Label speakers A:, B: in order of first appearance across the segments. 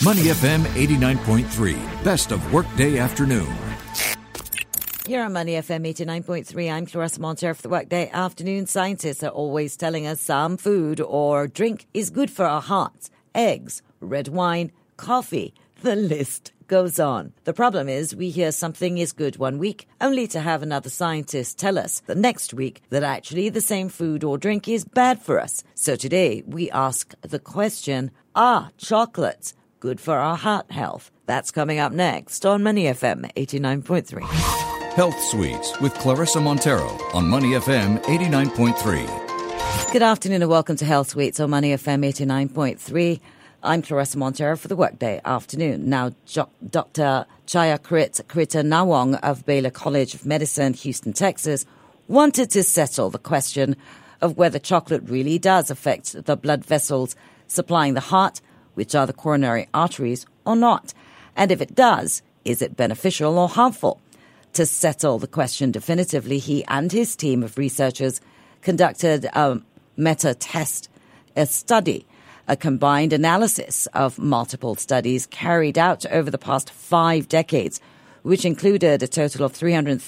A: Money FM 89.3, best of workday afternoon.
B: Here on Money FM 89.3, I'm Clarissa Montero for the Workday Afternoon. Scientists are always telling us some food or drink is good for our hearts. Eggs, red wine, coffee, the list goes on. The problem is we hear something is good one week, only to have another scientist tell us the next week that actually the same food or drink is bad for us. So today we ask the question, are chocolates good for our heart health? That's coming up next on Money FM 89.3.
A: Health Suites with Clarissa Montero on Money FM 89.3.
B: Good afternoon and welcome to Health Suites on Money FM 89.3. I'm Clarissa Montero for the Workday Afternoon. Now, Dr. Chayakrit Nawang of Baylor College of Medicine, Houston, Texas, wanted to settle the question of whether chocolate really does affect the blood vessels supplying the heart, which are the coronary arteries, or not. And if it does, is it beneficial or harmful? To settle the question definitively, he and his team of researchers conducted a meta-test, a study, a combined analysis of multiple studies carried out over the past 5 decades, which included a total of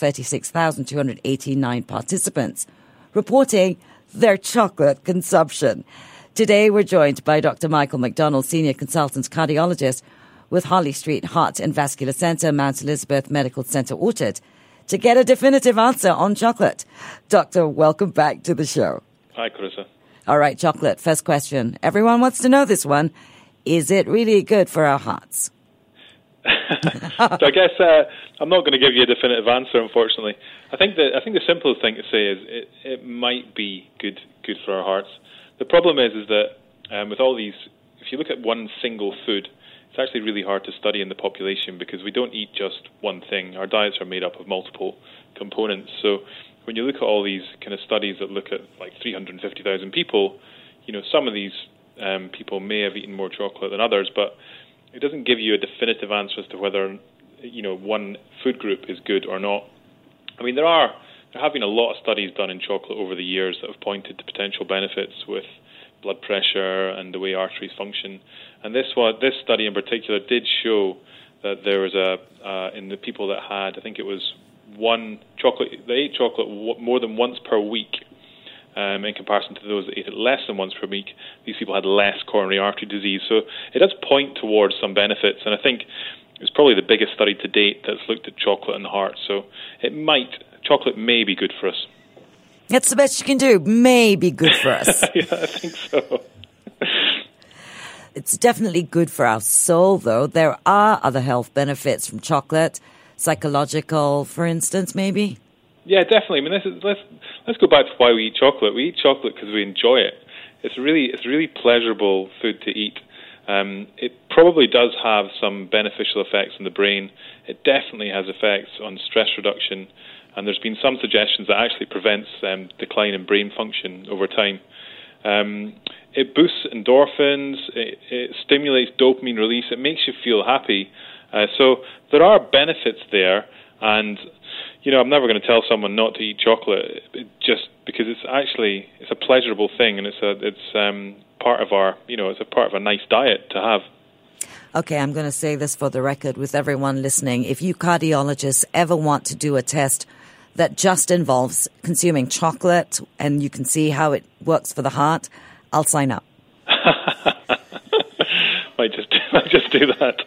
B: 336,289 participants, reporting their chocolate consumption. Today, we're joined by Dr. Michael McDonald, Senior Consultant Cardiologist with Harley Street Heart and Vascular Center, Mount Elizabeth Medical Center, Orchard, to get a definitive answer on chocolate. Doctor, welcome back to the show.
C: Hi, Clarissa.
B: All right, chocolate. First question. Everyone wants to know this one. Is it really good for our hearts?
C: So I guess I'm not going to give you a definitive answer, unfortunately. I think the simplest thing to say is it might be good for our hearts. The problem is that with all these, if you look at one single food, it's actually really hard to study in the population because we don't eat just one thing. Our diets are made up of multiple components. So when you look at all these kind of studies that look at like 350,000 people, some of these people may have eaten more chocolate than others, but it doesn't give you a definitive answer as to whether one food group is good or not. I mean, there have been a lot of studies done in chocolate over the years that have pointed to potential benefits with blood pressure and the way arteries function. And this study in particular did show that there was in the people that had, I think it was they ate chocolate more than once per week. In comparison to those that ate it less than once per week, these people had less coronary artery disease. So it does point towards some benefits, and I think it's probably the biggest study to date that's looked at chocolate and the heart. So chocolate may be good for us.
B: That's the best you can do. May be good for us.
C: Yeah, I think so.
B: It's definitely good for our soul, though. There are other health benefits from chocolate, psychological, for instance, maybe.
C: Yeah, definitely. I mean, let's go back to why we eat chocolate. We eat chocolate because we enjoy it. It's a really pleasurable food to eat. It probably does have some beneficial effects on the brain. It definitely has effects on stress reduction, and there's been some suggestions that actually prevents decline in brain function over time. It boosts endorphins. It stimulates dopamine release. It makes you feel happy. So there are benefits there, and I'm never going to tell someone not to eat chocolate just because it's a pleasurable thing, and it's part of it's a part of a nice diet to have.
B: Okay, I'm going to say this for the record with everyone listening. If you cardiologists ever want to do a test that just involves consuming chocolate and you can see how it works for the heart, I'll sign up.
C: Might just do that.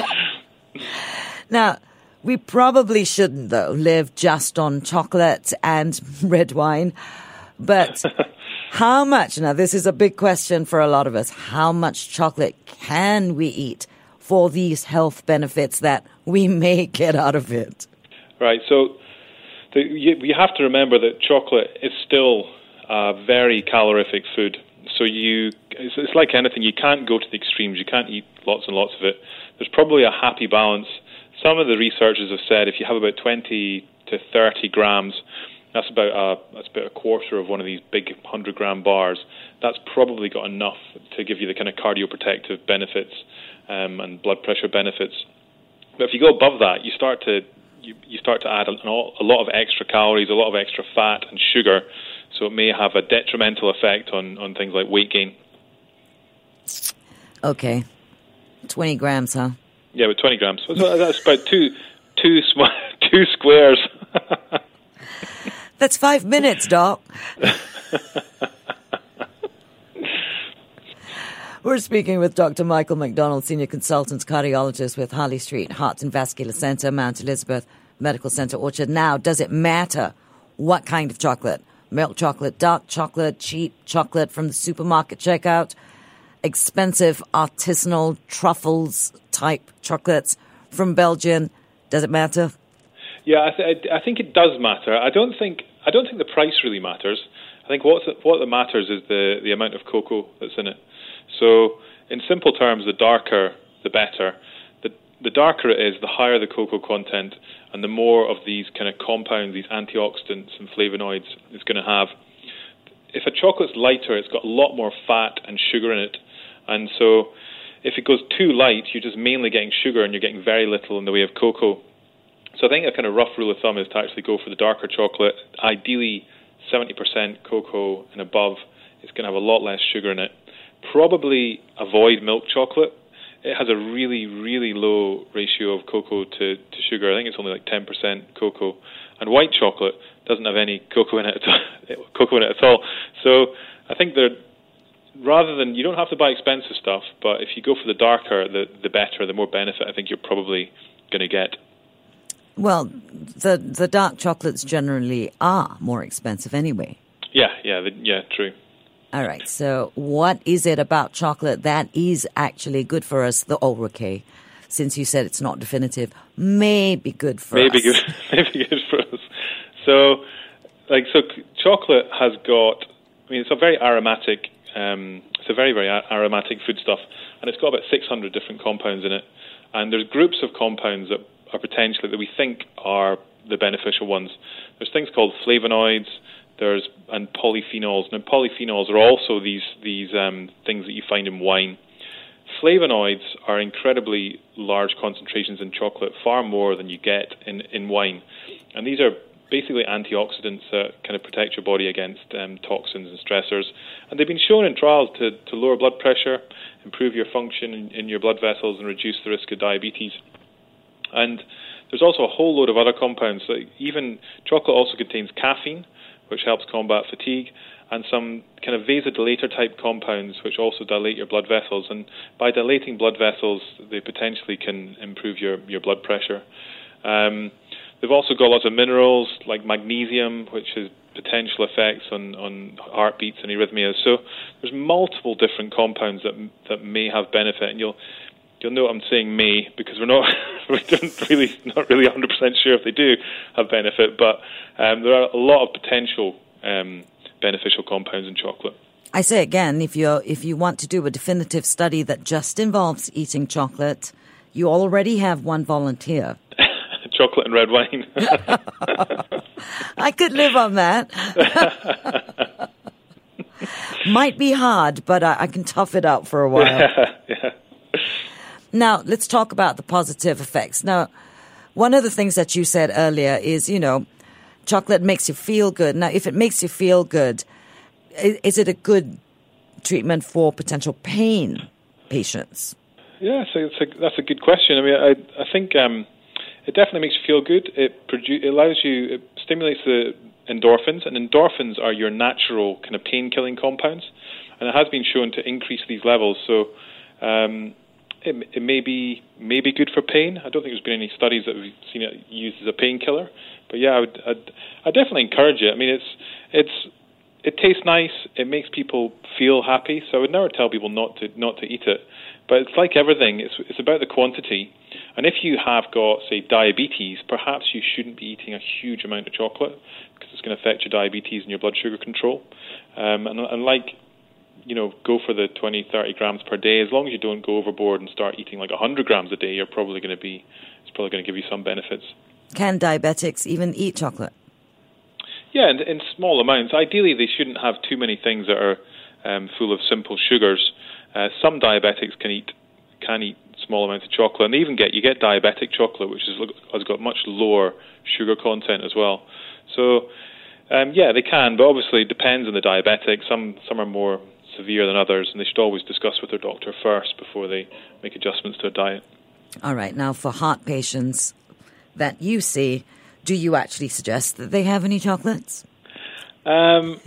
B: Now, we probably shouldn't, though, live just on chocolate and red wine. But how much, now this is a big question for a lot of us, how much chocolate can we eat for these health benefits that we may get out of it?
C: Right, so you have to remember that chocolate is still a very calorific food. So it's like anything, you can't go to the extremes, you can't eat lots and lots of it. There's probably a happy balance. Some of the researchers have said if you have about 20 to 30 grams, that's about a quarter of one of these big 100-gram bars. That's probably got enough to give you the kind of cardioprotective benefits and blood pressure benefits. But if you go above that, you start to add a lot of extra calories, a lot of extra fat and sugar. So it may have a detrimental effect on things like weight gain.
B: Okay. 20 grams, huh?
C: Yeah, with 20 grams. So that's about two squares.
B: That's 5 minutes, Doc. We're speaking with Dr. Michael McDonald, Senior Consultant Cardiologist with Harley Street Heart and Vascular Centre, Mount Elizabeth Medical Centre, Orchard. Now, does it matter what kind of chocolate? Milk chocolate, dark chocolate, cheap chocolate from the supermarket checkout, expensive artisanal truffles type chocolates from Belgium? Does it matter?
C: Yeah, I think it does matter. I don't think the price really matters. I think what matters is the amount of cocoa that's in it. So, in simple terms, the darker, the better. The darker it is, the higher the cocoa content, and the more of these kind of compounds, these antioxidants and flavonoids it's going to have. If a chocolate's lighter, it's got a lot more fat and sugar in it. And so, if it goes too light, you're just mainly getting sugar and you're getting very little in the way of cocoa. So I think a kind of rough rule of thumb is to actually go for the darker chocolate. Ideally, 70% cocoa and above. It's going to have a lot less sugar in it. Probably avoid milk chocolate. It has a really, really low ratio of cocoa to sugar. I think it's only like 10% cocoa. And white chocolate doesn't have any cocoa in it at all. So I think rather than, you don't have to buy expensive stuff, but if you go for the darker, the better, the more benefit I think you're probably going to get.
B: Well, the dark chocolates generally are more expensive anyway.
C: Yeah, true.
B: All right, so what is it about chocolate that is actually good for us? Okay, since you said it's not definitive, maybe good for us.
C: Maybe good for us. So chocolate has got, it's a very aromatic, it's a very, very aromatic foodstuff, and it's got about 600 different compounds in it. And there's groups of compounds that are potentially, that we think are the beneficial ones. There's things called flavonoids, and polyphenols. Now, polyphenols are also these things that you find in wine. Flavonoids are incredibly large concentrations in chocolate, far more than you get in wine. And these are basically antioxidants that kind of protect your body against toxins and stressors. And they've been shown in trials to lower blood pressure, improve your function in your blood vessels, and reduce the risk of diabetes. And there's also a whole load of other compounds. So even chocolate also contains caffeine, which helps combat fatigue, and some kind of vasodilator type compounds which also dilate your blood vessels. And by dilating blood vessels, they potentially can improve your blood pressure. They've also got lots of minerals like magnesium, which has potential effects on heartbeats and arrhythmias. So there's multiple different compounds that may have benefit, and you'll know I'm saying may because we're not really 100% sure if they do have benefit, but there are a lot of potential beneficial compounds in chocolate.
B: I say again, if you want to do a definitive study that just involves eating chocolate, you already have one volunteer.
C: Chocolate and red wine.
B: I could live on that. Might be hard, but I can tough it out for a while.
C: Yeah.
B: Now, let's talk about the positive effects. Now, one of the things that you said earlier is, chocolate makes you feel good. Now, if it makes you feel good, is it a good treatment for potential pain patients?
C: Yeah, so that's a good question. I think it definitely makes you feel good. It stimulates the endorphins, and endorphins are your natural kind of pain-killing compounds, and it has been shown to increase these levels. So it may be good for pain. I don't think there's been any studies that we've seen it used as a painkiller, but yeah, I definitely encourage it. It tastes nice. It makes people feel happy. So I would never tell people not to eat it. But it's like everything. It's about the quantity. And if you have got, say, diabetes, perhaps you shouldn't be eating a huge amount of chocolate because it's going to affect your diabetes and your blood sugar control. Go for the 20, 30 grams per day. As long as you don't go overboard and start eating like 100 grams a day, it's probably going to give you some benefits. Can
B: diabetics even eat chocolate?
C: Yeah, in small amounts. Ideally, they shouldn't have too many things that are full of simple sugars. Some diabetics can eat small amounts of chocolate, and you get diabetic chocolate, which has got much lower sugar content as well. So, they can, but obviously it depends on the diabetic. Some are more severe than others, and they should always discuss with their doctor first before they make adjustments to a diet.
B: All right. Now, for heart patients that you see, do you actually suggest that they have any chocolates?
C: Playing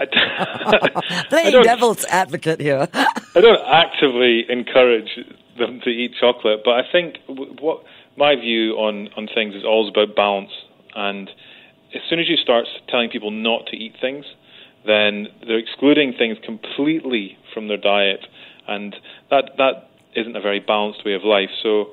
B: devil's advocate here.
C: I don't actively encourage them to eat chocolate, but I think what my view on things is always about balance. And as soon as you start telling people not to eat things, then they're excluding things completely from their diet, and that isn't a very balanced way of life. So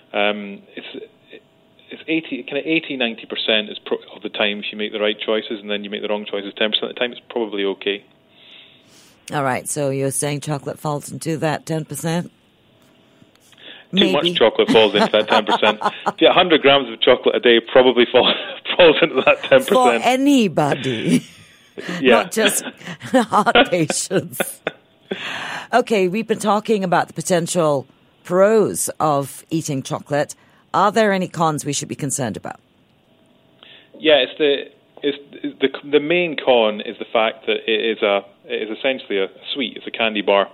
C: it's 80-90% of the time if you make the right choices, and then you make the wrong choices 10% of the time, it's probably okay.
B: All right, so you're saying chocolate falls into that 10%?
C: Too much chocolate falls into that 10%. If you 100 grams of chocolate a day, probably falls into that 10%.
B: For anybody,
C: yeah.
B: Not just heart patients. Okay, we've been talking about the potential pros of eating chocolate. Are there any cons we should be concerned about?
C: Yeah, the main con is the fact that it is essentially a sweet. It's a candy bar.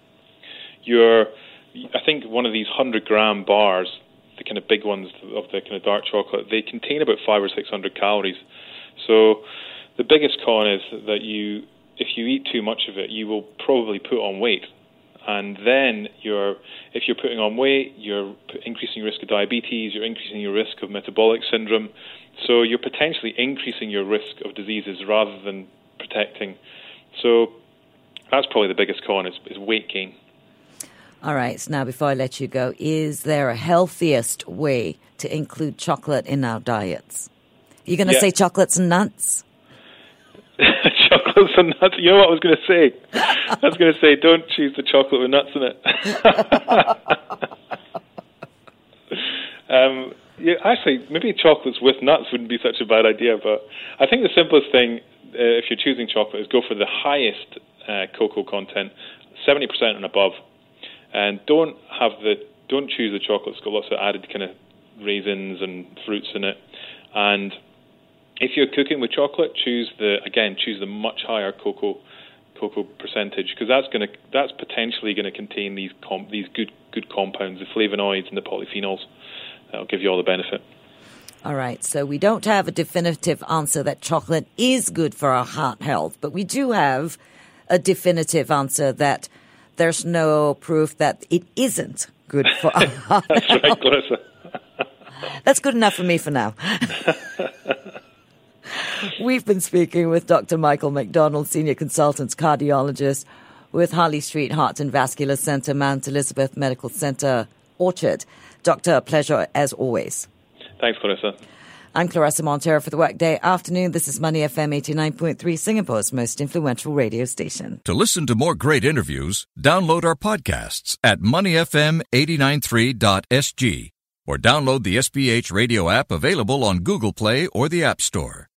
C: I think one of these 100-gram bars, the kind of big ones of the kind of dark chocolate, they contain about 500 or 600 calories. So the biggest con is that if you eat too much of it, you will probably put on weight. And then if you're putting on weight, you're increasing your risk of diabetes, you're increasing your risk of metabolic syndrome. So you're potentially increasing your risk of diseases rather than protecting. So that's probably the biggest con is weight gain.
B: All right, so now before I let you go, is there a healthiest way to include chocolate in our diets? You're going to say chocolates and nuts?
C: Chocolates and nuts. You know what I was going to say? I was going to say, don't choose the chocolate with nuts in it. Actually, maybe chocolates with nuts wouldn't be such a bad idea, but I think the simplest thing, if you're choosing chocolate, is go for the highest cocoa content, 70% and above. And don't choose the chocolate that's got lots of added kind of raisins and fruits in it. And if you're cooking with chocolate, choose the much higher cocoa percentage, because that's potentially going to contain these good compounds, the flavonoids and the polyphenols. That'll give you all the benefit.
B: All right, so we don't have a definitive answer that chocolate is good for our heart health, but we do have a definitive answer that there's no proof that it isn't good for our heart health.
C: That's right, Clarissa.
B: That's good enough for me for now. We've been speaking with Dr. Michael McDonald, Senior Consultant Cardiologist with Harley Street Heart and Vascular Centre, Mount Elizabeth Medical Centre, Orchard. Doctor, a pleasure as always.
C: Thanks, Clarissa.
B: I'm Clarissa Montero for the Workday Afternoon. This is Money FM 89.3, Singapore's most influential radio station.
A: To listen to more great interviews, download our podcasts at moneyfm893.sg or download the SPH radio app available on Google Play or the App Store.